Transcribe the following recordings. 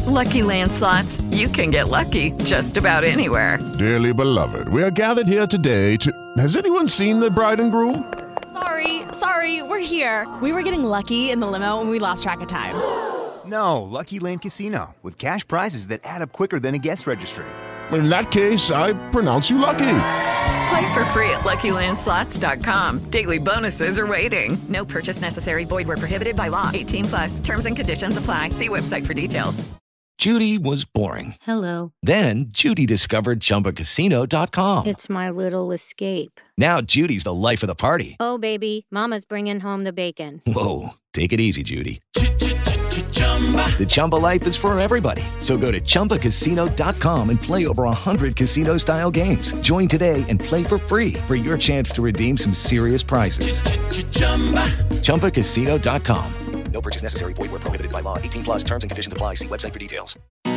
Lucky Land Slots, you can get lucky just about anywhere. Dearly beloved, we are gathered here today to... Has anyone seen the bride and groom? Sorry, we're here. We were getting lucky in the limo and we lost track of time. No, Lucky Land Casino, with cash prizes that add up quicker than a guest registry. In that case, I pronounce you lucky. Play for free at LuckyLandSlots.com. Daily bonuses are waiting. No purchase necessary. Void where prohibited by law. 18+. Terms and conditions apply. See website for details. Judy was boring. Hello. Then Judy discovered ChumbaCasino.com. It's my little escape. Now Judy's the life of the party. Oh, baby, mama's bringing home the bacon. Whoa, take it easy, Judy. The Chumba life is for everybody. So go to ChumbaCasino.com and play over 100 casino-style games. Join today and play for free for your chance to redeem some serious prizes. ChumbaCasino.com. No purchase necessary. Void where prohibited by law. 18+. Terms and conditions apply. See website for details.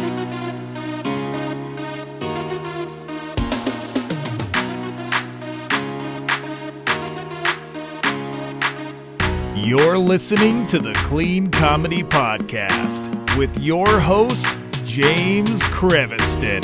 You're listening to the Clean Comedy Podcast with your host, James Creviston.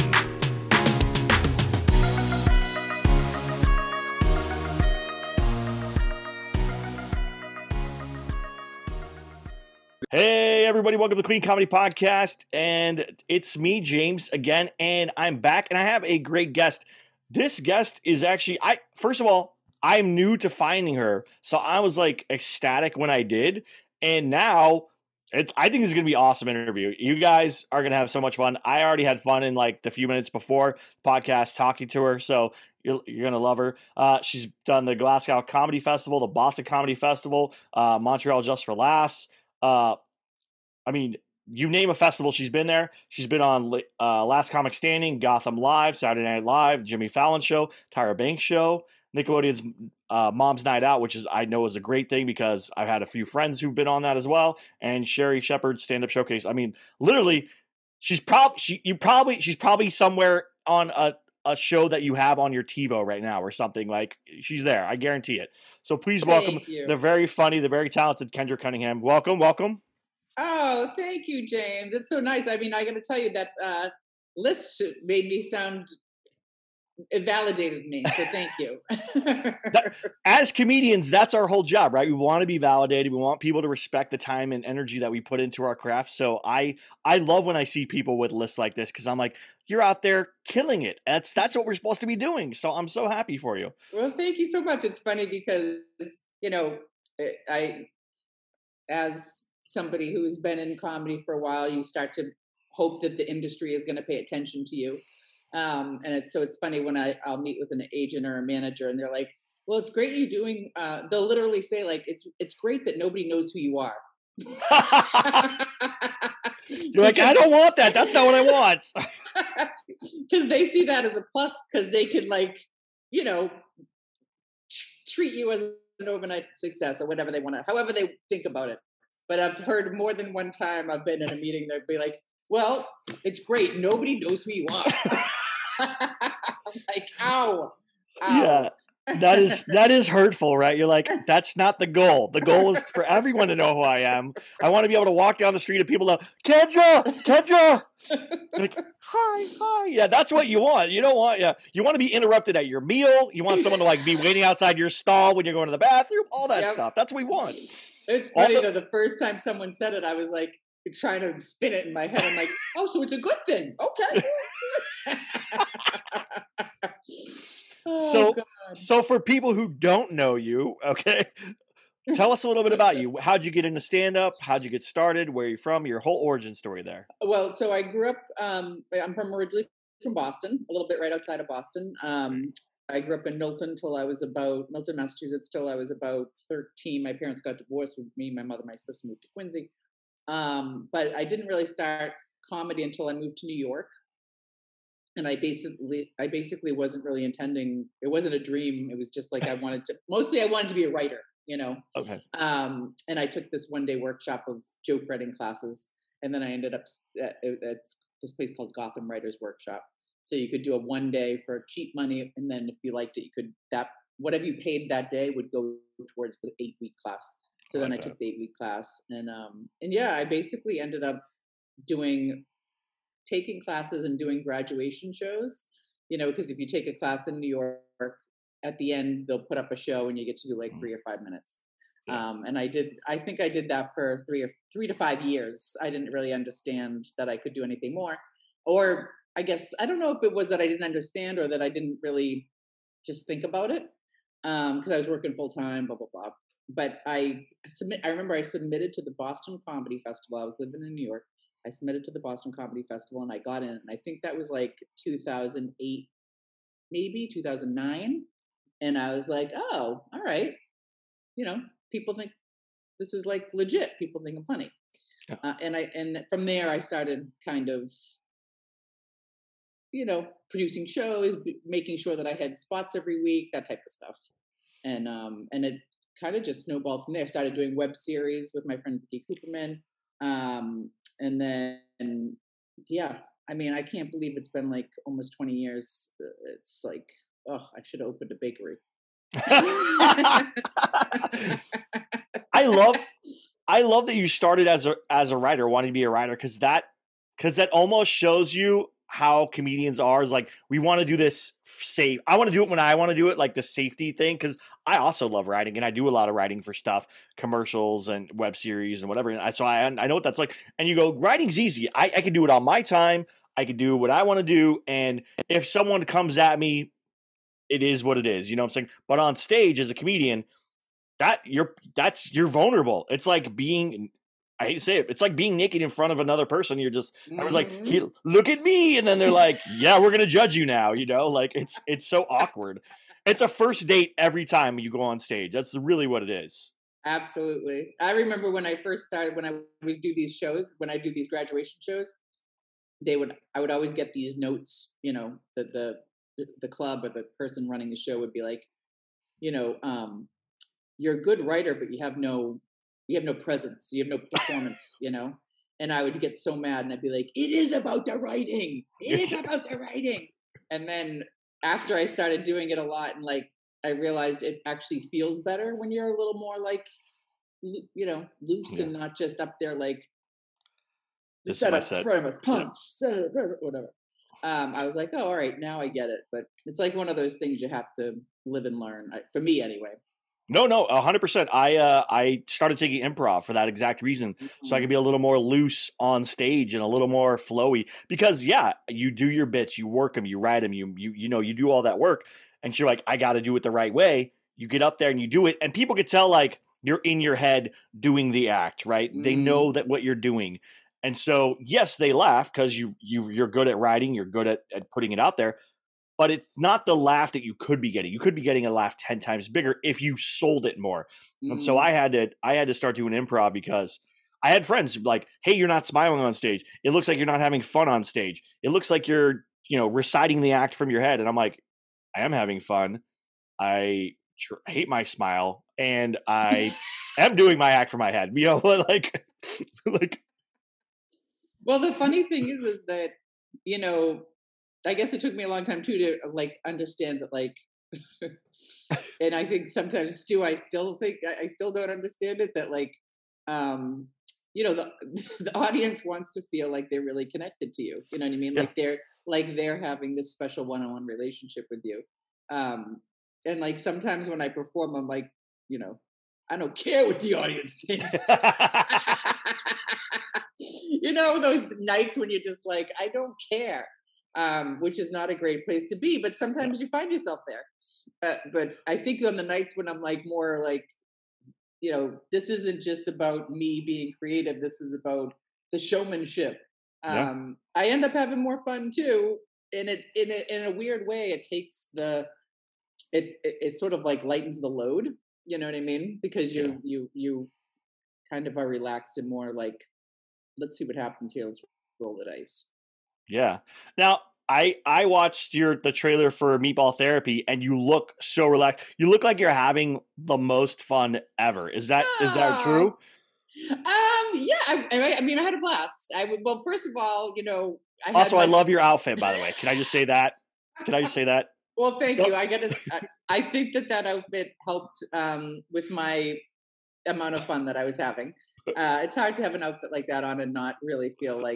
Hey, everybody, welcome to the Clean Comedy Podcast, and it's me, James, again, and I'm back, and I have a great guest. This guest is actually, first of all, I'm new to finding her, so I was, ecstatic when I did, and now, I think this is going to be an awesome interview. You guys are going to have so much fun. I already had fun in, the few minutes before the podcast talking to her, so you're going to love her. She's done the Glasgow Comedy Festival, the Boston Comedy Festival, Montreal Just for Laughs. You name a festival, she's been there. She's been on Last Comic Standing, Gotham Live, Saturday Night Live, Jimmy Fallon Show, Tyra Banks Show, Nickelodeon's Mom's Night Out, which I know is a great thing because I've had a few friends who've been on that as well, and Sherry Shepherd's Stand-Up Showcase. I mean, literally, she's probably somewhere on a show that you have on your TiVo right now or something. She's there. I guarantee it. So please welcome the very funny, the very talented Kendra Cunningham. Welcome. Oh, thank you, James. It's so nice. I mean, I got to tell you that list made me sound, it validated me. So thank you. As comedians, that's our whole job, right? We want to be validated. We want people to respect the time and energy that we put into our craft. So I love when I see people with lists like this because I'm like, you're out there killing it. That's what we're supposed to be doing. So I'm so happy for you. Well, thank you so much. It's funny because, as somebody who's been in comedy for a while, you start to hope that the industry is going to pay attention to you. And it's funny when I'll meet with an agent or a manager and they're like, well, it's great you're doing, they'll literally say it's great that nobody knows who you are. You're like, I don't want that. That's not what I want. Because they see that as a plus because they can treat you as an overnight success or whatever they want to, however they think about it. But I've heard more than one time I've been in a meeting, they'd be like, well, it's great. Nobody knows who you are. I'm like, ow. Yeah, that is hurtful, right? You're like, that's not the goal. The goal is for everyone to know who I am. I want to be able to walk down the street and people go, Kendra. Like, hi. Yeah, that's what you want. You don't want, you want to be interrupted at your meal. You want someone to be waiting outside your stall when you're going to the bathroom. All that stuff. That's what we want. It's funny though. The first time someone said it, I was like trying to spin it in my head. I'm like, oh, so it's a good thing. Okay. So for people who don't know you, okay, tell us a little bit about you. How'd you get into stand-up? How'd you get started? Where are you from? Your whole origin story there. Well, so I grew up, I'm originally from Boston, a little bit right outside of Boston. I grew up in Milton, Massachusetts, till I was about 13. My parents got divorced with me, my mother, my sister moved to Quincy. But I didn't really start comedy until I moved to New York. And I basically wasn't really intending, it wasn't a dream. It was just like I wanted to be a writer, Okay. And I took this one-day workshop of joke writing classes. And then I ended up at this place called Gotham Writers Workshop. So you could do a one day for cheap money. And then if you liked it, you could, whatever you paid that day would go towards the 8-week class. So then I took the 8-week class and I basically ended up doing taking classes and doing graduation shows, because if you take a class in New York, at the end, they'll put up a show and you get to do like 3 or 5 minutes. And I think I did that for 3 to 5 years. I didn't really understand that I could do anything more. Or I guess, I don't know if it was that I didn't understand or that I didn't really just think about it. Because I was working full time, blah, blah, blah. But I remember I submitted to the Boston Comedy Festival. I was living in New York. I submitted to the Boston Comedy Festival and I got in. And I think that was like 2008, maybe 2009. And I was like, oh, all right. People think this is like legit. People think I'm funny. Yeah. And from there I started kind of, producing shows, making sure that I had spots every week, that type of stuff. And it kind of just snowballed from there. I started doing web series with my friend Vicky Cooperman. And then, yeah, I mean, I can't believe it's been like almost 20 years. It's like, oh, I should have opened a bakery. I love that you started as a writer, wanting to be a writer, because that almost shows you how comedians are. Is like, we want to do this safe. I want to do it when I want to do it, like the safety thing, because I also love writing and I do a lot of writing for stuff, commercials and web series and whatever. And so I know what that's like. And you go, writing's easy. I can do it on my time. I can do what I want to do. And if someone comes at me, it is what it is. You know what I'm saying? But on stage as a comedian, you're vulnerable. It's like being, I hate to say it, it's like being naked in front of another person. You're just, I was like, look at me. And then they're like, yeah, we're going to judge you now. Like it's so awkward. It's a first date every time you go on stage. That's really what it is. Absolutely. I remember when I first started, when I would do these shows, when I do these graduation shows, I would always get these notes, the club or the person running the show would be like, you're a good writer, but you have no presence. You have no performance, And I would get so mad and I'd be like, it is about the writing. It is about the writing. And then after I started doing it a lot and like, I realized it actually feels better when you're a little more like, loose and not just up there like, this set is my up, premise, punch, set, whatever. I was like, oh, all right, now I get it. But it's like one of those things you have to live and learn, for me anyway. No, 100%. I started taking improv for that exact reason, so I could be a little more loose on stage and a little more flowy. Because you do your bits, you work them, you write them, you do all that work, and you're like, I got to do it the right way. You get up there and you do it, and people could tell like you're in your head doing the act, right? They know that what you're doing, and so yes, they laugh because you're good at writing, you're good at putting it out there. But it's not the laugh that you could be getting. You could be getting a laugh 10 times bigger if you sold it more. And so I had to start doing improv because I had friends like, hey, you're not smiling on stage. It looks like you're not having fun on stage. It looks like you're, reciting the act from your head. And I'm like, I am having fun. I hate my smile. And I am doing my act from my head. Like. Well, the funny thing is that, I guess it took me a long time too to like understand that like, and I think sometimes too, I still don't understand it, that like, the audience wants to feel like they're really connected to you. You know what I mean? Yeah. Like they're having this special one-on-one relationship with you. And like sometimes when I perform, I'm like, I don't care what the audience thinks. Those nights when you're just like, I don't care. Which is not a great place to be, but sometimes you find yourself there. But I think on the nights when I'm like more like, this isn't just about me being creative. This is about the showmanship. I end up having more fun too. And in a weird way, it takes it sort of like lightens the load. You know what I mean? Because you kind of are relaxed and more like, let's see what happens here. Let's roll the dice. Yeah. Now, I watched the trailer for Meatball Therapy, and you look so relaxed. You look like you're having the most fun ever. Is that true? Yeah. I mean, I had a blast. Well, first of all, I love your outfit, by the way. Can I just say that? Well, thank you. I think that outfit helped with my amount of fun that I was having. It's hard to have an outfit like that on and not really feel like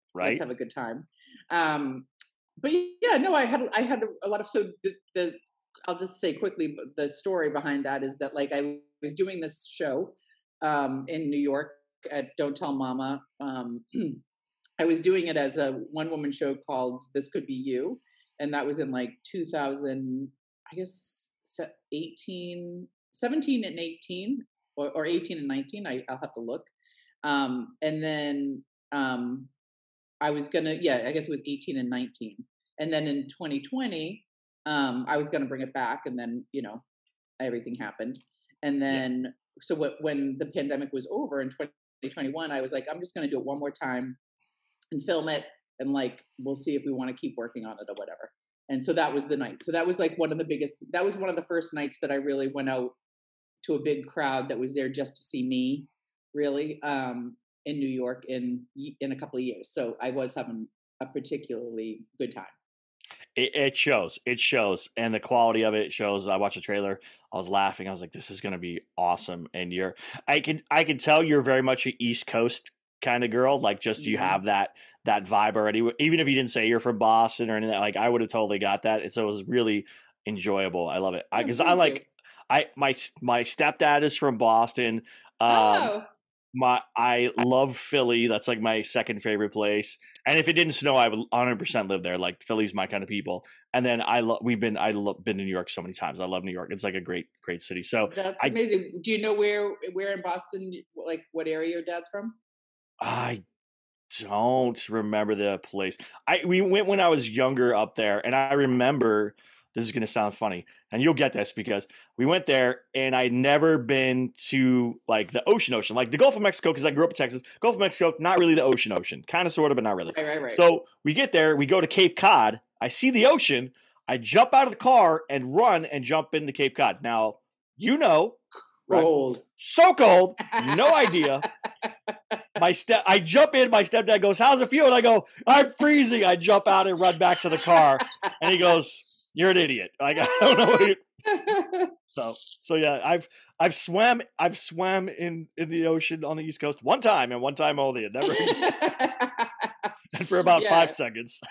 Right. Let's have a good time. But yeah, no, I had a lot of, so the I'll just say quickly, the story behind that is that like I was doing this show in New York at Don't Tell Mama. I was doing it as a one-woman show called This Could Be You, and that was in like 2000, I guess 17 and 18, or 18 and 19. I'll have to look. And then I was gonna, I guess it was 18 and 19. And then in 2020, I was gonna bring it back, and then everything happened. And then so when the pandemic was over in 2021, I was like, I'm just gonna do it one more time and film it, and like we'll see if we want to keep working on it or whatever. And so that was the night. So that was like one of the first nights that I really went out to a big crowd that was there just to see me, really, in New York in a couple of years. So I was having a particularly good time. It shows, and the quality of it shows. I watched the trailer. I was laughing. I was like, "This is going to be awesome." And I can tell you're very much an East Coast kind of girl. Like, just you have that vibe already. Even if you didn't say you're from Boston or anything, like I would have totally got that. And so it was really enjoyable. I love it because my stepdad is from Boston. I love Philly. That's like my second favorite place. And if it didn't snow, I would 100% live there. Like Philly's my kind of people. And then been to New York so many times. I love New York. It's like a great city. So that's amazing. Do you know where in Boston, like what area your dad's from? I don't remember the place. We went when I was younger up there, and I remember. This is going to sound funny, and you'll get this because we went there, and I'd never been to like the ocean, like the Gulf of Mexico, because I grew up in Texas. Gulf of Mexico, not really the ocean, kind of, sort of, but not really. Right. So we get there, we go to Cape Cod. I see the ocean. I jump out of the car and run and jump into Cape Cod. Now, cold. Right? So cold, no idea. I jump in. My stepdad goes, "How's it feel?" And I go, "I'm freezing." I jump out and run back to the car, and he goes, "You're an idiot." Like, I don't know what so yeah, I've swam in the ocean on the East Coast one time and one time only, and never and for about 5 seconds.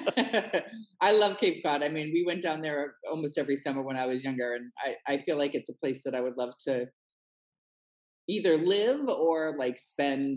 I love Cape Cod. I mean, we went down there almost every summer when I was younger, and I feel like it's a place that I would love to either live or like spend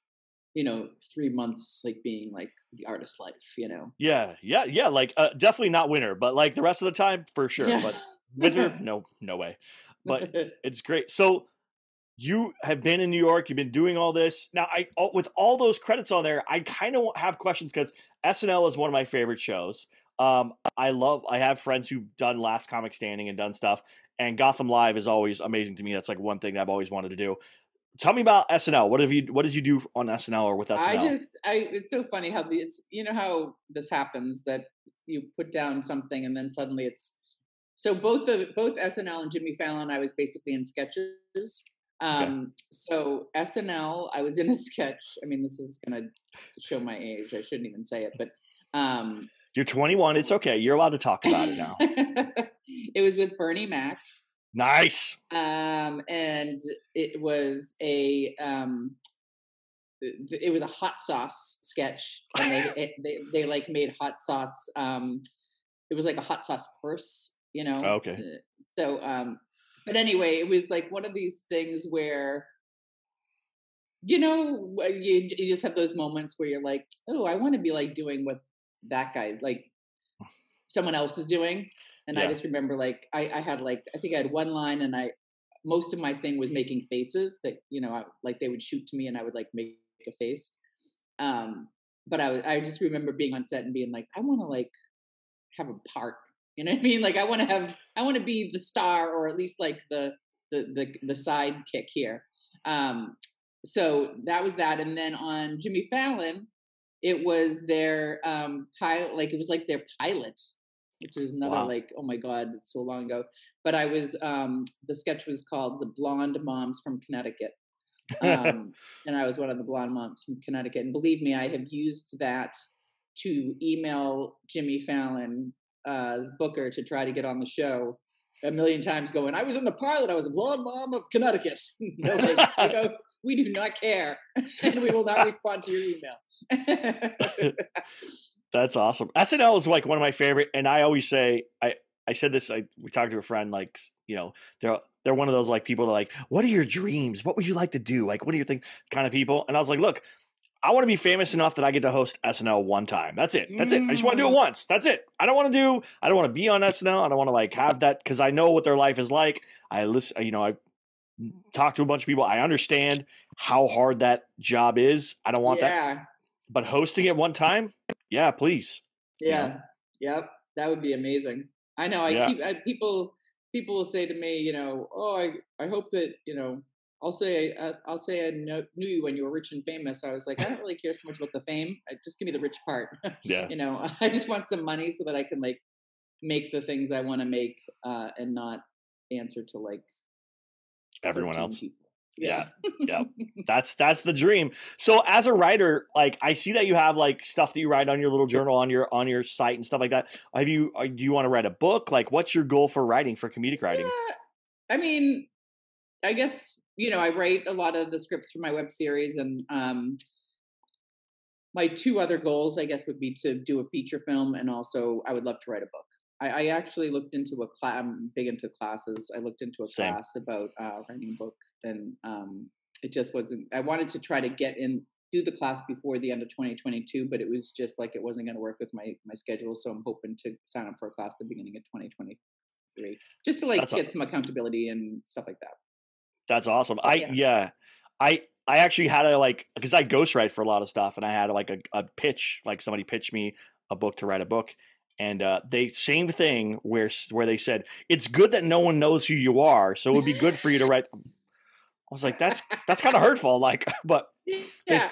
3 months, like being like the artist life, Yeah. Like definitely not winter, but like the rest of the time for sure. Yeah. But winter, no way. But it's great. So you have been in New York. You've been doing all this. Now, with all those credits on there, I kind of have questions because SNL is one of my favorite shows. I have friends who've done Last Comic Standing and done stuff, and Gotham Live is always amazing to me. That's like one thing I've always wanted to do. Tell me about SNL. What did you do on SNL or with SNL? It's so funny how how this happens, that you put down something and then suddenly it's, so both SNL and Jimmy Fallon, I was basically in sketches. Okay. So SNL, I was in a sketch. I mean, this is going to show my age. I shouldn't even say it, but you're 21. It's okay. You're allowed to talk about it now. It was with Bernie Mac. Nice. And it was a hot sauce sketch, and they like made hot sauce. It was like a hot sauce purse, Okay. So, but anyway, it was like one of these things where, you just have those moments where you're like, oh, I want to be like doing what that guy, like someone else is doing. And I just remember like, I had like, I think I had one line, and most of my thing was making faces that, like they would shoot to me and I would like make a face. But I just remember being on set and being like, I want to like have a part, you know what I mean? Like I want to be the star, or at least like the sidekick here. So that was that. And then on Jimmy Fallon, it was their pilot, like it was like their pilot, which is another like, oh my God, it's so long ago. But I was, the sketch was called The Blonde Moms from Connecticut. And I was one of the blonde moms from Connecticut. And believe me, I have used that to email Jimmy Fallon, Booker, to try to get on the show a million times, going, I was in the pilot, I was a blonde mom of Connecticut. We do not care, and we will not respond to your email. That's awesome. SNL is like one of my favorite, and I always say, I said this. We talked to a friend, like, you know, they're one of those like people that like, what are your dreams? What would you like to do? Like, what do you think? Kind of people. And I was like, look, I want to be famous enough that I get to host SNL one time. That's it. That's it. I just want to do it once. That's it. I don't want to be on SNL. I don't want to like have that because I know what their life is like. I listen, you know, I talk to a bunch of people. I understand how hard that job is. I don't want that. But hosting it one time, yeah, please. Yeah. You know? Yep. That would be amazing. I know. People will say to me, you know, oh, I hope that, you know, I'll say I knew you when you were rich and famous. I was like, I don't really care so much about the fame. Just give me the rich part. Yeah. You know, I just want some money so that I can like make the things I want to make and not answer to like everyone else. People. Yeah. That's the dream. So as a writer, like I see that you have like stuff that you write on your little journal on your site and stuff like that. Do you want to write a book? Like what's your goal for writing, for comedic writing? Yeah. I mean, I guess, you know, I write a lot of the scripts for my web series, and my two other goals, I guess, would be to do a feature film, and also I would love to write a book. I actually looked into a class. I'm big into classes. I looked into a class about writing a book, and it just wasn't. I wanted to try to do the class before the end of 2022, but it was just like it wasn't going to work with my schedule. So I'm hoping to sign up for a class at the beginning of 2023, just to like get some accountability and stuff like that. That's awesome. I actually had to like, because I ghostwrite for a lot of stuff, and I had like a pitch, like somebody pitched me a book to write a book. And they same thing where they said, it's good that no one knows who you are, so it would be good for you to write. I was like, that's kind of hurtful, like, but yeah.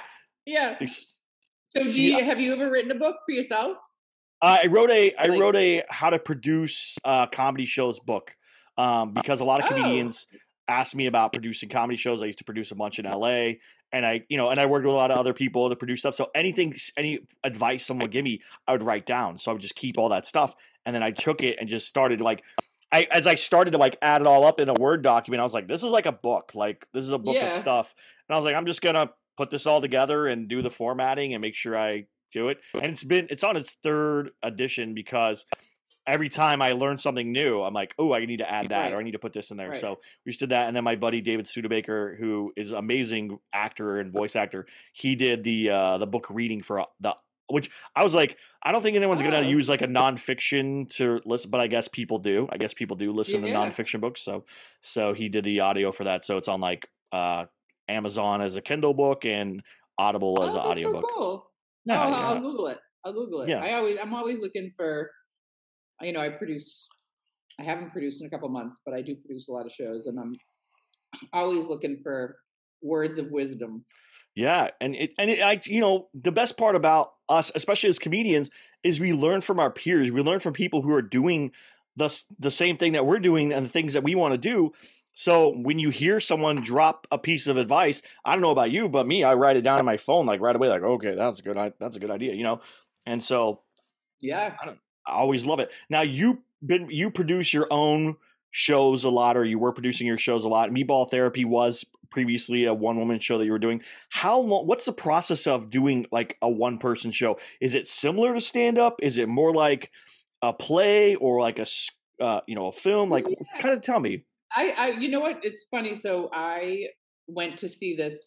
So have you ever written a book for yourself? I wrote a how to produce comedy shows book because a lot of comedians asked me about producing comedy shows. I used to produce a bunch in LA. And I worked with a lot of other people to produce stuff. So any advice someone would give me, I would write down. So I would just keep all that stuff. And then I took it and just started as I started to like add it all up in a Word document, I was like, this is like a book. Like this is a book of stuff. And I was like, I'm just going to put this all together and do the formatting and make sure I do it. And it's on its third edition because every time I learn something new, I'm like, oh, I need to add that or I need to put this in there. So we just did that. And then my buddy, David Studebaker, who is an amazing actor and voice actor, he did the book reading for which I was like, I don't think anyone's going to use like a nonfiction to listen, but I guess people do. I guess people do listen to nonfiction books. So he did the audio for that. So it's on like Amazon as a Kindle book and Audible as an audiobook. So cool. Yeah, I'll Google it. Yeah. I'm always looking for, you know, I haven't produced in a couple months, but I do produce a lot of shows, and I'm always looking for words of wisdom. Yeah. And you know, the best part about us, especially as comedians, is we learn from our peers. We learn from people who are doing the same thing that we're doing and the things that we want to do. So when you hear someone drop a piece of advice, I don't know about you, but me, I write it down on my phone, like right away, like, okay, that's a good idea, you know? And so, yeah, I always love it. Now you produce your own shows a lot, or you were producing your shows a lot. Meatball Therapy was previously a one-woman show that you were doing. How long? What's the process of doing like a one-person show? Is it similar to stand-up? Is it more like a play or like a film? Like, kind of tell me. I you know what? It's funny. So I went to see this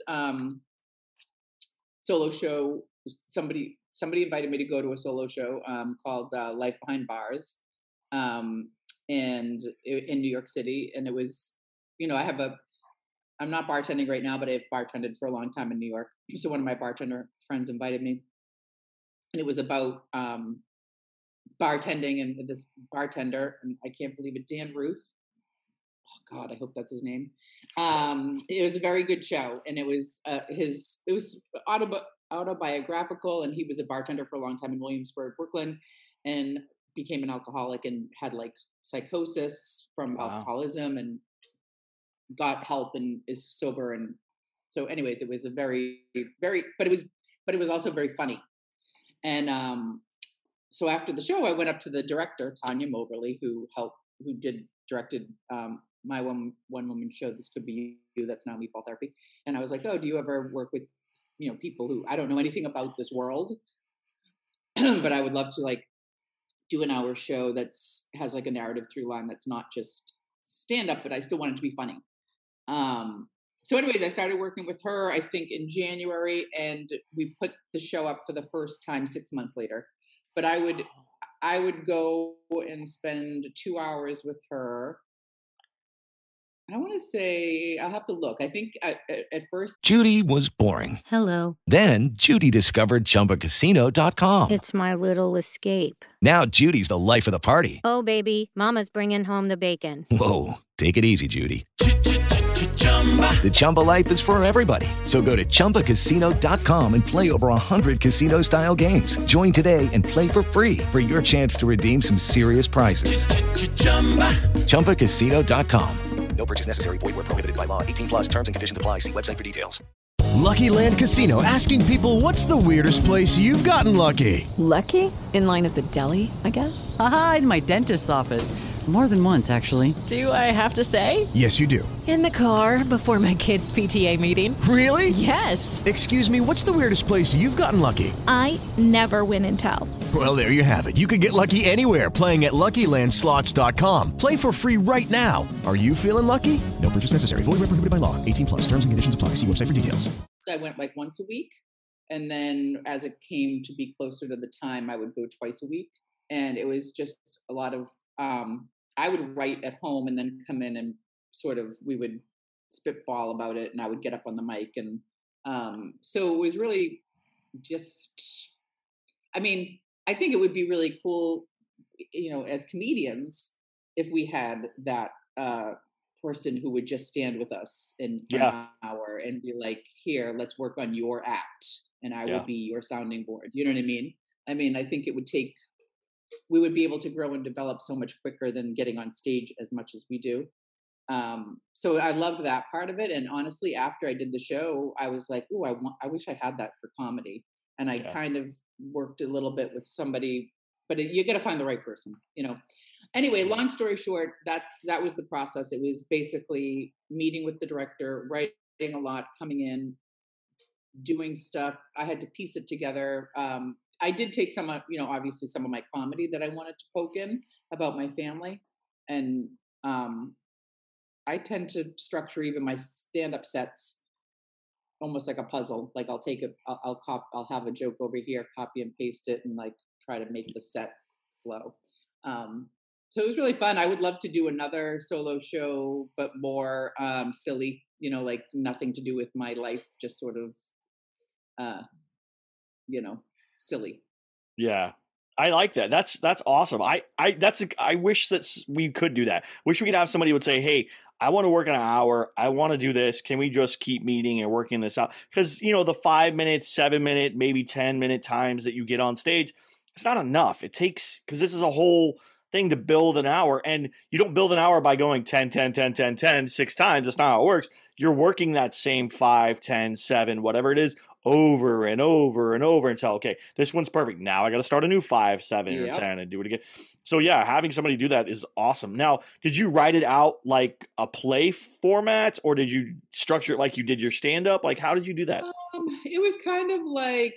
solo show. Somebody invited me to go to a solo show called Life Behind Bars, and in New York City. And it was, you know, I'm not bartending right now, but I've bartended for a long time in New York. So one of my bartender friends invited me, and it was about bartending and this bartender, and I can't believe it, Dan Ruth. Oh God, I hope that's his name. It was a very good show, and it was autobiographical, and he was a bartender for a long time in Williamsburg, Brooklyn, and became an alcoholic and had like psychosis from alcoholism and got help and is sober. And so anyways, it was a very, very, but it was also very funny. And so after the show, I went up to the director, Tanya Moberly, who directed my one woman show, This Could Be You, that's now Meatball Therapy. And I was like, oh, do you ever work with people who I don't know anything about this world, but I would love to like do an hour show has like a narrative through line that's not just stand up, but I still want it to be funny. So anyways, I started working with her, I think in January, and we put the show up for the first time 6 months later. But I would go and spend 2 hours with her. I want to say, I'll have to look. I think at first. Judy was boring. Hello. Then Judy discovered ChumbaCasino.com. It's my little escape. Now Judy's the life of the party. Oh, baby, mama's bringing home the bacon. Whoa, take it easy, Judy. The Chumba life is for everybody. So go to ChumbaCasino.com and play over 100 casino-style games. Join today and play for free for your chance to redeem some serious prizes. ChumbaCasino.com. No purchase necessary. Void where prohibited by law. 18 plus terms and conditions apply. See website for details. Lucky Land Casino, asking people, what's the weirdest place you've gotten lucky? Lucky? In line at the deli, I guess? Aha, in my dentist's office. More than once, actually. Do I have to say? Yes, you do. In the car before my kids' PTA meeting. Really? Yes. Excuse me, what's the weirdest place you've gotten lucky? I never win and tell. Well, there you have it. You can get lucky anywhere, playing at LuckyLandSlots.com. Play for free right now. Are you feeling lucky? No purchase necessary. Void where prohibited by law. 18 plus. Terms and conditions apply. See website for details. I went like once a week. And then as it came to be closer to the time, I would go twice a week. And it was just a lot of, I would write at home and then come in and we would spitball about it, and I would get up on the mic. And so it was really just, I think it would be really cool, as comedians, if we had that person who would just stand with us for an hour and be like, here, let's work on your act. And I would be your sounding board. You know what I mean? I think we would be able to grow and develop so much quicker than getting on stage as much as we do. So I loved that part of it. And honestly, after I did the show, I was like, "Ooh, I wish I had that for comedy." And I kind of worked a little bit with somebody, but you got to find the right person, Anyway, long story short, that was the process. It was basically meeting with the director, writing a lot, coming in, doing stuff. I had to piece it together. I did take some, obviously some of my comedy that I wanted to poke in about my family. And I tend to structure even my stand-up sets almost like a puzzle. Like I'll take it, I'll have a joke over here, copy and paste it, and like try to make the set flow. So it was really fun. I would love to do another solo show, but more silly, like nothing to do with my life, just sort of, silly. Yeah. I like that. That's awesome. I wish that we could do that. Wish we could have somebody who would say, "Hey, I want to work an hour. I want to do this. Can we just keep meeting and working this out?" Because, the 5 minute, 7 minute, maybe 10-minute times that you get on stage, it's not enough. It takes, because this is a whole thing to build an hour, and you don't build an hour by going 10, 10, 10, 10, 10, 6 times. That's not how it works. You're working that same 5, 10, 7, whatever it is, over and over and over until, okay, this one's perfect. Now I got to start a new 5, 7, or 10 and do it again. So yeah, having somebody do that is awesome. Now, did you write it out like a play format, or did you structure it like you did your stand-up? Like, how did you do that? It was kind of like,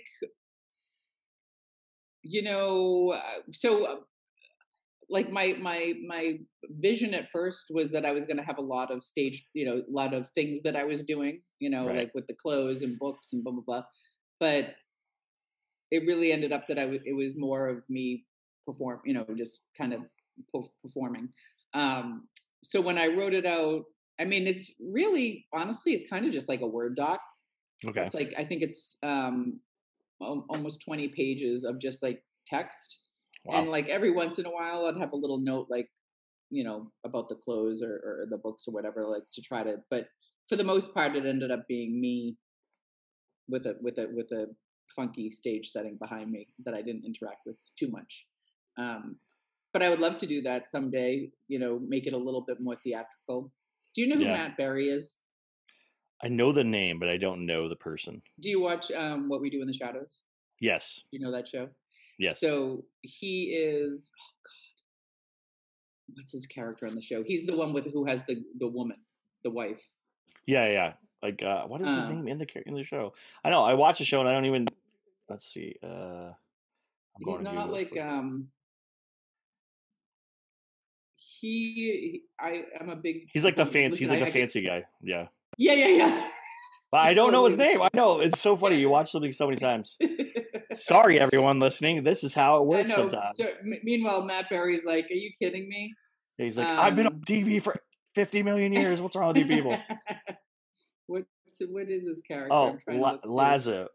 like my vision at first was that I was going to have a lot of stage, a lot of things that I was doing, right, like with the clothes and books and blah, blah, blah. But it really ended up that it was more of me just kind of performing. So when I wrote it out, it's really, honestly, it's kind of just like a Word doc. Okay. It's like, I think it's almost 20 pages of just like text. Wow. And like every once in a while I'd have a little note, like, about the clothes or the books or whatever, like to try to, but for the most part, it ended up being me with a funky stage setting behind me that I didn't interact with too much. But I would love to do that someday, make it a little bit more theatrical. Do you know who Matt Berry is? I know the name, but I don't know the person. Do you watch What We Do in the Shadows? Yes. You know that show? Yes. So he is, what's his character on the show? He's the one who has the woman, the wife. Yeah. Like, what is his name in the show? I know I watch the show and I don't even. Let's see. He's not like I'm a big. He's like the fancy. He's like the fancy guy. Yeah. Yeah. But I don't know his name. I know it's so funny. You watch something so many times. Sorry, everyone listening. This is how it works sometimes. So, meanwhile, Matt Berry's like, "Are you kidding me?" He's like, "I've been on TV for 50 million years. What's wrong with you people?" What is his character? Oh, Laszlo.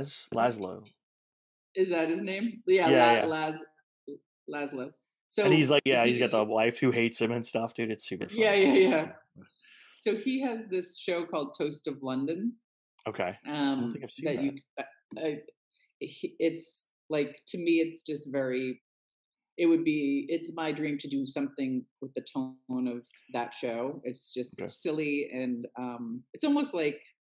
Is that his name? Yeah. Laszlo. So, and he's like, he's got the wife who hates him and stuff, dude. It's super fun. Yeah. So he has this show called Toast of London. Okay. I don't think I've seen that. It's like, to me, it's just it's my dream to do something with the tone of that show. It's just silly and it's almost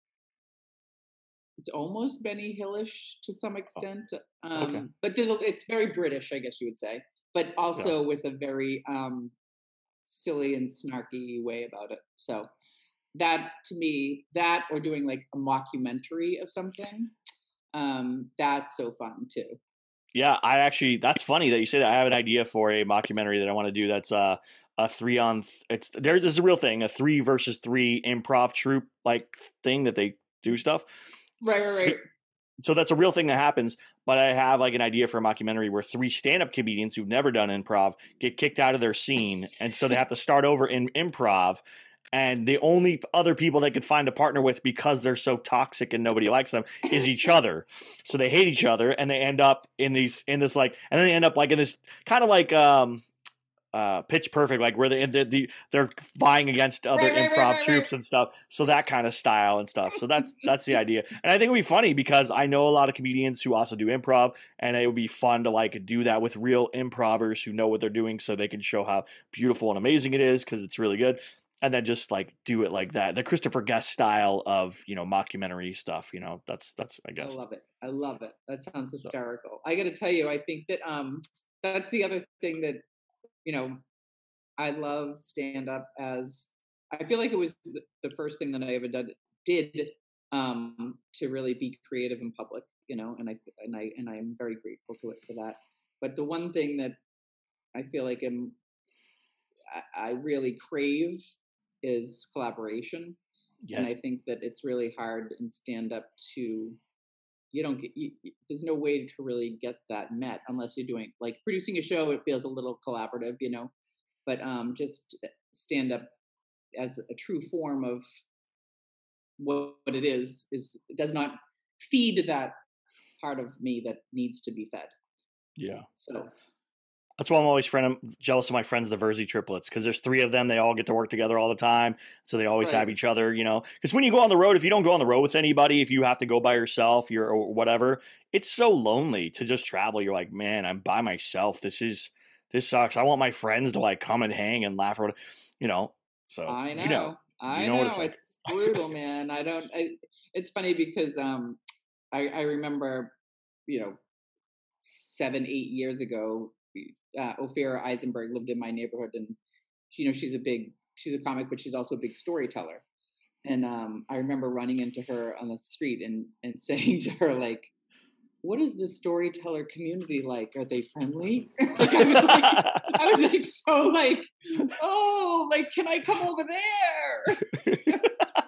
Benny Hillish to some extent. But it's very British, I guess you would say, but also with a very silly and snarky way about it. So that, to me, or doing like a mockumentary of something, that's so fun too. Yeah, that's funny that you say that. I have an idea for a mockumentary that I want to do. That's a 3 this is a real thing, a 3 versus 3 improv troupe like thing that they do stuff. Right. So that's a real thing that happens, but I have like an idea for a mockumentary where 3 stand-up comedians who've never done improv get kicked out of their scene, and so they have to start over in improv. And the only other people they could find a partner with, because they're so toxic and nobody likes them, is each other. So they hate each other, and they end up in this kind of like Pitch Perfect, like where they're vying against other improv troupes and stuff. So that kind of style and stuff. So that's the idea. And I think it would be funny because I know a lot of comedians who also do improv, and it would be fun to like do that with real improvers who know what they're doing, so they can show how beautiful and amazing it is because it's really good. And then just like do it like that, the Christopher Guest style of mockumentary stuff. That's I guess. I love it. That sounds hysterical. I got to tell you, I think that that's the other thing that I love stand up as. I feel like it was the first thing that I ever did to really be creative in public. And I'm very grateful to it for that. But the one thing that I feel like I really crave is collaboration. Yes. And I think that it's really hard in stand up to, there's no way to really get that met unless you're doing like producing a show. It feels a little collaborative, but just stand up as a true form of what it is does not feed that part of me that needs to be fed. Yeah. So that's why I'm always jealous of my friends, the Verzi triplets, because there's 3 of them. They all get to work together all the time. So they always have each other, because when you go on the road, if you don't go on the road with anybody, if you have to go by yourself, or whatever, it's so lonely to just travel. You're like, man, I'm by myself. This sucks. I want my friends to like come and hang and laugh, or, so I know. I know. It's brutal, man. It's funny because, I remember, 7-8 years ago, Ophira Eisenberg lived in my neighborhood, and she's a comic, but she's also a big storyteller. And I remember running into her on the street and saying to her, like, what is the storyteller community like? Are they friendly? Like, I was like, so like, oh, like, can I come over there?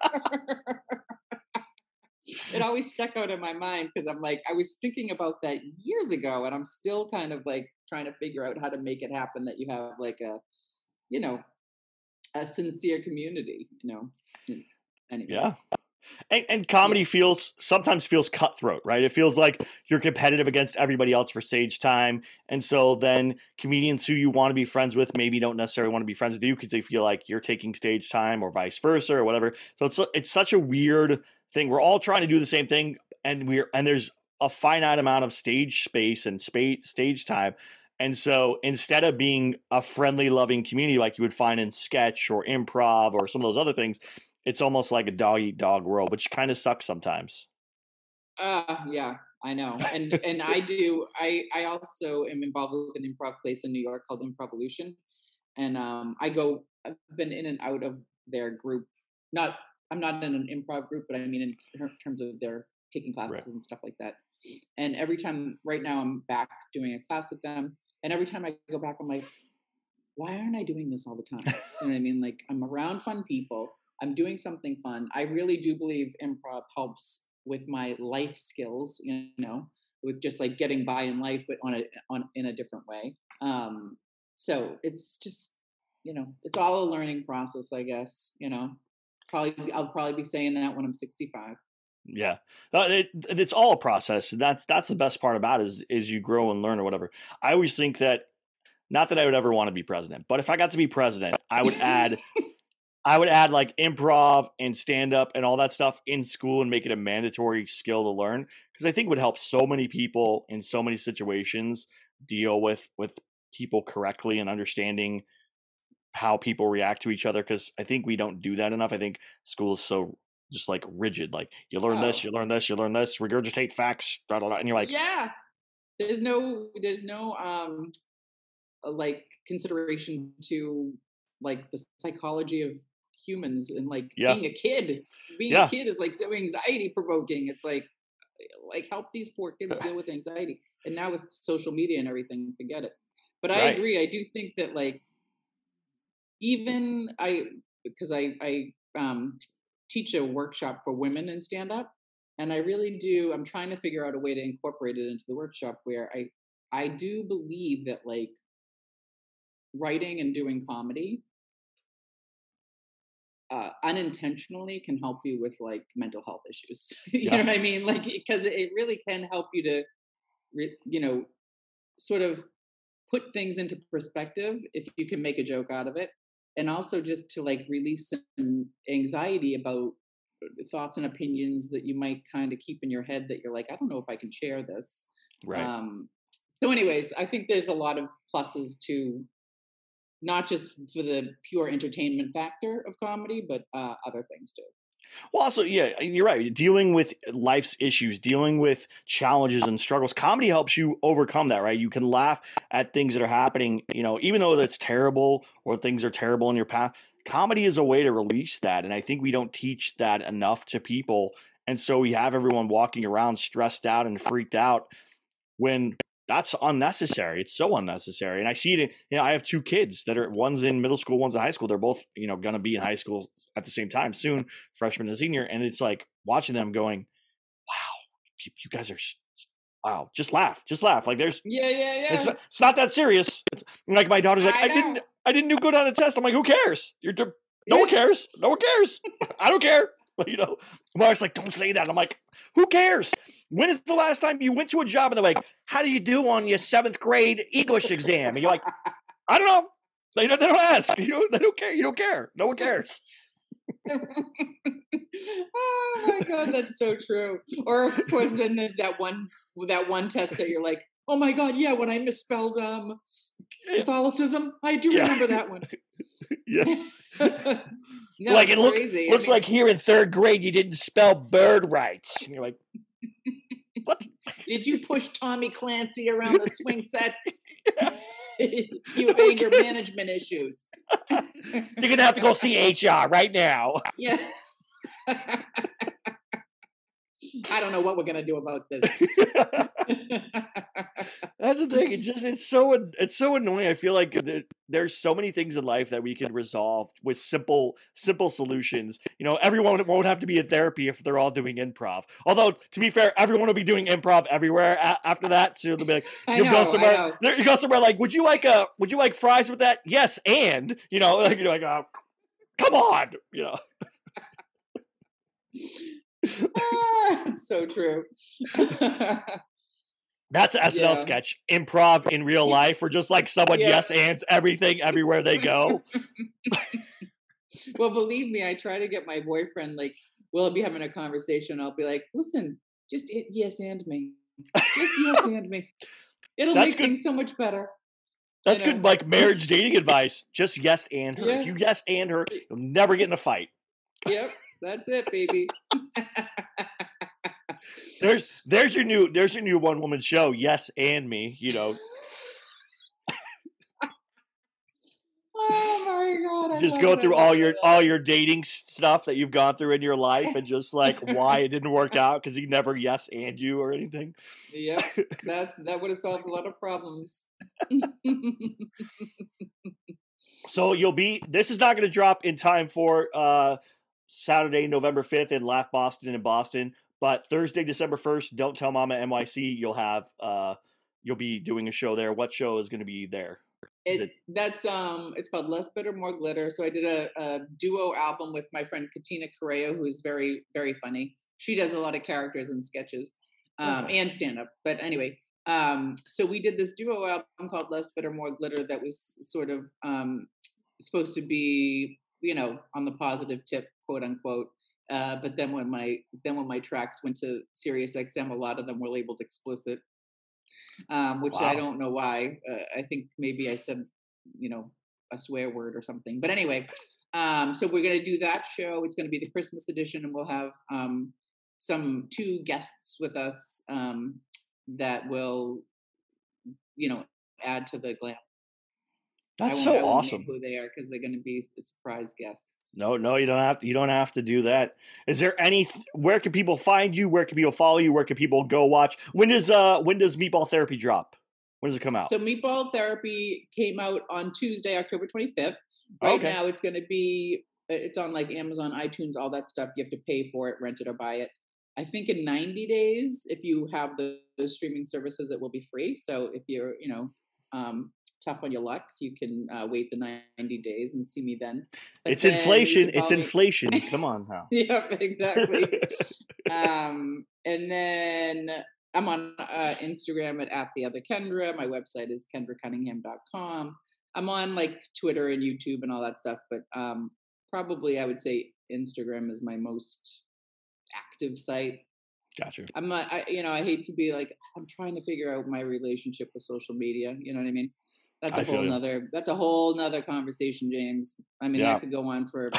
It always stuck out in my mind because I'm like, I was thinking about that years ago, and I'm still kind of like trying to figure out how to make it happen, that you have like a sincere community, Anyway. Yeah. And comedy sometimes feels cutthroat, right? It feels like you're competitive against everybody else for stage time. And so then comedians who you want to be friends with maybe don't necessarily want to be friends with you because they feel like you're taking stage time, or vice versa, or whatever. So it's such a weird thing. We're all trying to do the same thing, and there's a finite amount of stage space and stage time. And so instead of being a friendly, loving community like you would find in sketch or improv or some of those other things, it's almost like a dog-eat-dog world, which kind of sucks sometimes. Yeah, I know. And I also am involved with an improv place in New York called Improvolution. And I've been in and out of their group, not I'm not in an improv group, but I mean in terms of their taking classes and stuff like that. And every time, right now, I'm back doing a class with them. And every time I go back, I'm like, why aren't I doing this all the time? You know what I mean? Like, I'm around fun people. I'm doing something fun. I really do believe improv helps with my life skills, you know, with just like getting by in life, but in a different way. So it's just, you know, it's all a learning process, I guess, you know. I'll probably be saying that when I'm 65. Yeah, it's all a process. And that's the best part about it is you grow and learn or whatever. I always think that, not that I would ever want to be president, but if I got to be president, I would add like improv and stand up and all that stuff in school and make it a mandatory skill to learn, because I think it would help so many people in so many situations deal with people correctly and understanding how people react to each other, because I think we don't do that enough. I think school is so just like rigid, like you learn this, you learn this, you learn this, regurgitate facts, blah, blah, blah, and you're like, yeah, there's no like consideration to like the psychology of humans and like being a kid. A kid is like so anxiety provoking. It's like help these poor kids deal with anxiety. And now with social media and everything, forget it. But I agree. I do think that like because I teach a workshop for women in stand up, and I really do. I'm trying to figure out a way to incorporate it into the workshop where I do believe that like writing and doing comedy unintentionally can help you with like mental health issues. You know what I mean? Like, because it really can help you to, you know, sort of put things into perspective if you can make a joke out of it. And also just to like release some anxiety about thoughts and opinions that you might kind of keep in your head that you're like, I don't know if I can share this. Right. So anyways, I think there's a lot of pluses to not just for the pure entertainment factor of comedy, but other things too. Well, also, yeah, you're right. Dealing with life's issues, dealing with challenges and struggles, comedy helps you overcome that, right? You can laugh at things that are happening, you know, even though that's terrible or things are terrible in your path. Comedy is a way to release that. And I think we don't teach that enough to people. And so we have everyone walking around stressed out and freaked out when that's unnecessary. It's so unnecessary. And I see it, you know, I have two kids that are, one's in middle school, one's in high school. They're both, you know, going to be in high school at the same time soon, freshman and senior. And it's like watching them going, wow, you guys are, wow, just laugh. Like there's, It's not that serious. It's like my daughter's like, I didn't do good on a test. I'm like, who cares? No one cares. No one cares. I don't care. You know, Mark's like, don't say that. I'm like, who cares? When is the last time you went to a job and they're like, how do you do on your 7th grade English exam? And you're like, I don't know. They don't ask. They don't care. You don't care. No one cares. Oh my God, that's so true. Or of course, then there's that one test that you're like, oh my God, yeah, when I misspelled Catholicism, I do remember that one. Yeah. No, like it looks I mean, like here in 3rd grade you didn't spell bird rights. And you're like, what? Did you push Tommy Clancy around the swing set? You have anger management issues. You're gonna have to go see HR right now. Yeah. I don't know what we're gonna do about this. That's the thing. It's so annoying. I feel like there's so many things in life that we can resolve with simple solutions. You know, everyone won't have to be in therapy if they're all doing improv. Although, to be fair, everyone will be doing improv everywhere after that. So they'll be like, you go somewhere like, would you like fries with that? Yes, and you know, like you're like, oh, come on, you know. It's so true. That's an SNL sketch. Improv in real life, or just like someone yes ands everything everywhere they go. Well, believe me, I try to get my boyfriend, like, we'll be having a conversation. I'll be like, listen, just yes and me. Just yes and me. It'll make things so much better. That's good, like marriage dating advice. Just yes and her. If you yes and her, you'll never get in a fight. Yep, that's it, baby. There's your new one woman show. Yes and me. You know. Oh God! Just go through all your dating stuff that you've gone through in your life, and just like why it didn't work out because he never yes and you or anything. Yep, that would have solved a lot of problems. So this is not going to drop in time for Saturday, November 5th in Laugh Boston in Boston, but Thursday, December 1st, Don't Tell Mama NYC, you'll be doing a show there. What show is going to be there? It's called Less Bitter, More Glitter. So I did a duo album with my friend Katina Correa, who is very, very funny. She does a lot of characters and sketches and stand-up. But anyway, so we did this duo album called Less Bitter, More Glitter that was sort of supposed to be, on the positive tip, quote unquote. But then when my tracks went to Sirius XM, a lot of them were labeled explicit. Which wow. I don't know why. I think maybe I said, a swear word or something. But anyway, so we're going to do that show. It's going to be the Christmas edition, and we'll have two guests with us that will, add to the glam. That's so awesome. Who they are, because they're going to be the surprise guests. No, you don't have to do that. Is there where can people find you? Where can people follow you? Where can people go watch? When does Meatball Therapy drop? When does it come out? So Meatball Therapy came out on Tuesday, October 25th. Right now it's on like Amazon, iTunes, all that stuff. You have to pay for it, rent it or buy it. I think in 90 days, if you have those streaming services, it will be free. So if you're, tough on your luck, you can wait the 90 days and see me then. But it's inflation. It's inflation. Come on now. Yep, exactly. And then I'm on Instagram at the other Kendra. My website is kendracunningham.com. I'm on like Twitter and YouTube and all that stuff, but probably I would say Instagram is my most active site. Gotcha. I hate to be like, I'm trying to figure out my relationship with social media. You know what I mean? That's a whole nother conversation, James. I mean, that could go on for,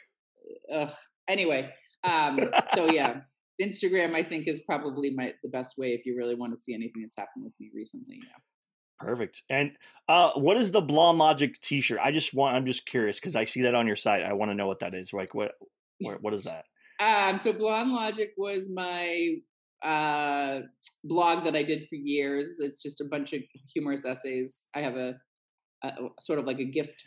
anyway. So yeah, Instagram, I think, is probably the best way if you really want to see anything that's happened with me recently. Yeah. Perfect. And what is the Blonde Logic t-shirt? I'm just curious because I see that on your site. I want to know what that is. Like what is that? So Blonde Logic was my blog that I did for years. It's just a bunch of humorous essays. I have a sort of like a gift,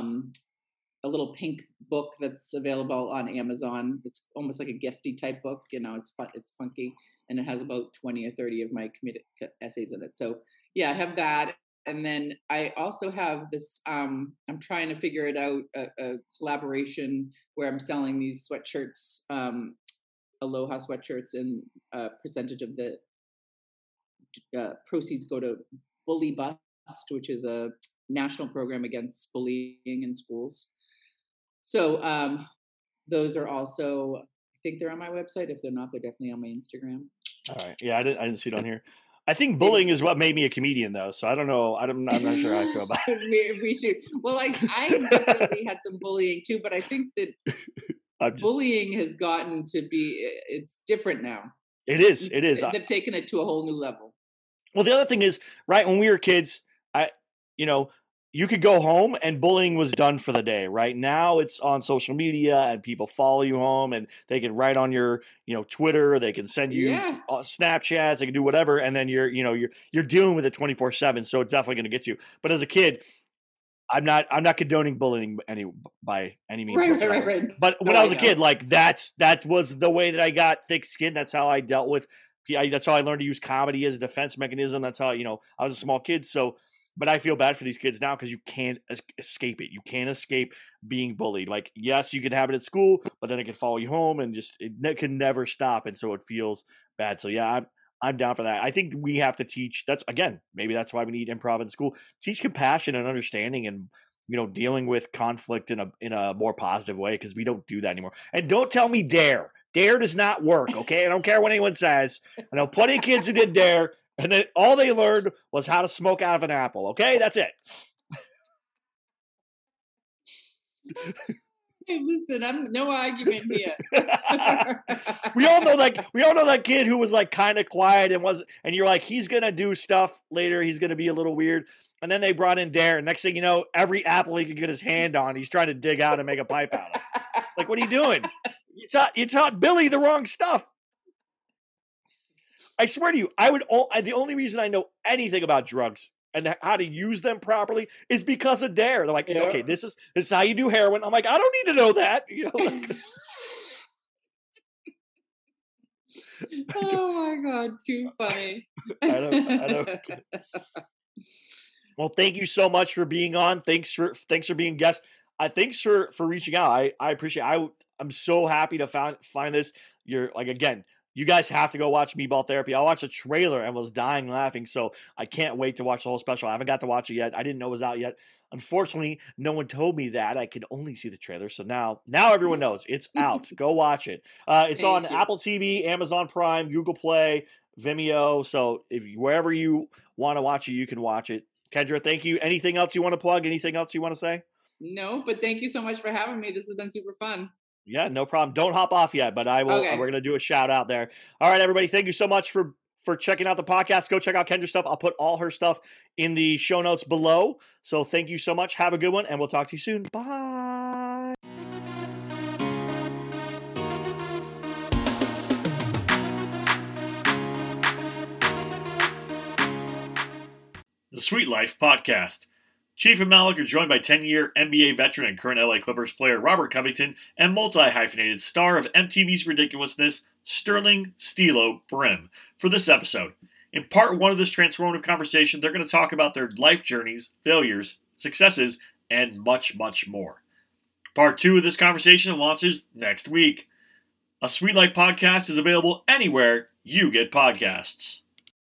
a little pink book that's available on Amazon. It's almost like a gifty type book. It's fun, it's funky, and it has about 20 or 30 of my comedic essays in it. So yeah, I have that. And then I also have this, I'm trying to figure it out, a collaboration where I'm selling these sweatshirts, Aloha sweatshirts, and a percentage of the proceeds go to Bully Bust, which is a national program against bullying in schools. So those are also, I think they're on my website. If they're not, they're definitely on my Instagram. All right. Yeah, I didn't see it on here. I think bullying is what made me a comedian, though. So I don't know. I'm not sure how I feel about it. we should. Well, I definitely had some bullying too, but I think that bullying has gotten to be, it's different now. It is. It is. They've taken it to a whole new level. Well, the other thing is, right, when we were kids, you could go home and bullying was done for the day. Right now it's on social media and people follow you home and they can write on your, Twitter, they can send you Snapchats, they can do whatever. And then you're dealing with it 24/7. So it's definitely going to get you. But as a kid, I'm not condoning bullying by any means. Right. But when I was a kid, like that was the way that I got thick skin. That's how I dealt with. That's how I learned to use comedy as a defense mechanism. That's how, I was a small kid. So, but I feel bad for these kids now because you can't escape it. You can't escape being bullied. Like, yes, you can have it at school, but then it can follow you home and it can never stop. And so it feels bad. So yeah, I'm down for that. I think we have to teach. Maybe that's why we need improv in school. Teach compassion and understanding and, dealing with conflict in a more positive way, because we don't do that anymore. And don't tell me dare. Dare does not work, okay? I don't care what anyone says. I know plenty of kids who did dare, and then all they learned was how to smoke out of an apple, okay? That's it. Hey, listen, I'm no argument here. We all know that kid who was like kind of quiet and you're like, he's gonna do stuff later. He's gonna be a little weird. And then they brought in Darren. Next thing you know, every apple he could get his hand on, he's trying to dig out and make a pipe out of. Like, what are you doing? You taught Billy the wrong stuff. I swear to you, the only reason I know anything about drugs and how to use them properly is because of Dare. They're like, okay, this is how you do heroin. I'm like, I don't need to know that. You know, like, oh my God, too funny. I don't. Well, thank you so much for being on. Thanks for being guest. Thanks for reaching out. I appreciate it. I'm so happy to find this. You're like, again, you guys have to go watch Meatball Therapy. I watched a trailer and was dying laughing, so I can't wait to watch the whole special. I haven't got to watch it yet. I didn't know it was out yet. Unfortunately, no one told me that. I could only see the trailer, so now everyone knows. It's out. Go watch it. It's on Apple TV, Amazon Prime, Google Play, Vimeo, so wherever you want to watch it, you can watch it. Kendra, thank you. Anything else you want to plug? Anything else you want to say? No, but thank you so much for having me. This has been super fun. Yeah, no problem. Don't hop off yet, but I will. Okay. We're going to do a shout out there. All right, everybody. Thank you so much for checking out the podcast. Go check out Kendra's stuff. I'll put all her stuff in the show notes below. So thank you so much. Have a good one, and we'll talk to you soon. Bye. The Sweet Life Podcast. Chief and Malik are joined by 10-year NBA veteran and current LA Clippers player Robert Covington and multi-hyphenated star of MTV's Ridiculousness, Sterling Stilo Brim, for this episode. In part 1 of this transformative conversation, they're going to talk about their life journeys, failures, successes, and much, much more. Part 2 of this conversation launches next week. A Sweet Life Podcast is available anywhere you get podcasts.